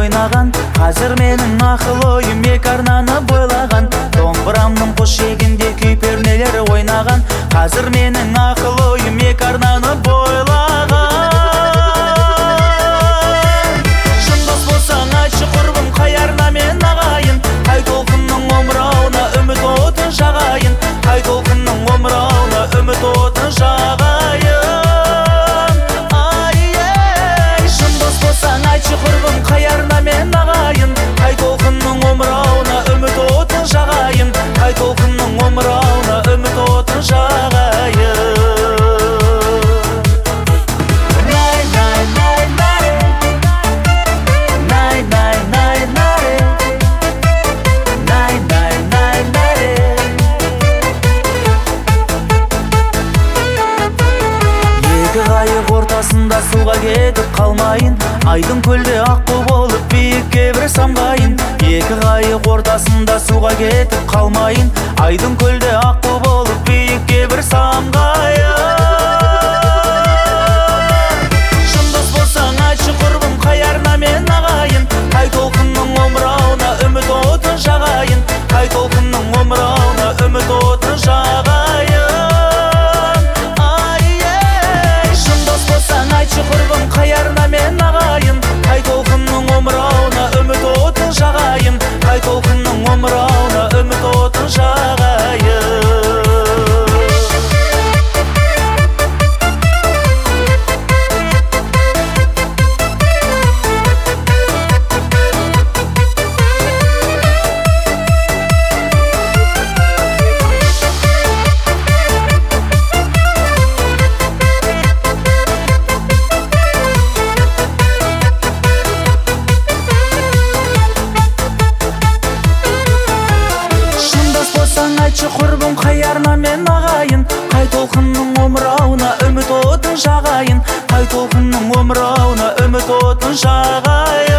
ойнаған. Қазір менің ақыл ойым екі арнаны бойлаған. Домбырамның қос шегінде күй пернелері ойнаған. Қазір менің ақыл ойым екі арнаны бойлаған. Шындас болсаң айтшы құрбым, қай арна мен ағайын? Қай толқынның омырауына үміт отын жағайын. Қай толқынның омырауына үміт отын жағайын. Шындас болсаң айтшы құрбым, қай арна мен ағайын? Қай толқынның омырауына үміт отын жағайын. Қай толқынның омырауына үміт отын жағайын. Қайық ортасында суға кетіп қалмайын. Айдын көлде аққу болып биікке бір самғайын. Екі қайық ортасында суға кетіп қалмайын. Айдын көлде аққу болып биікке бір самғайын. Шындас болсаң айтшы құрбым, қай арна мен ағайын? Қай толқынның омырауына үміт отын жағайын. Қай толқынның омырауына үміт отын жағайын. Айтшы құрбым, қай арна мен ағайын? Қай толқынның омырауына үміт отын жағайын. Қай толқынның омырауына үміт отын жағайын. Айтшы құрбым, қай арна мен ағайын? Қай толқынның омырауына үміт отын жағайын. Қай толқынның омырауына үміт отын жағайын.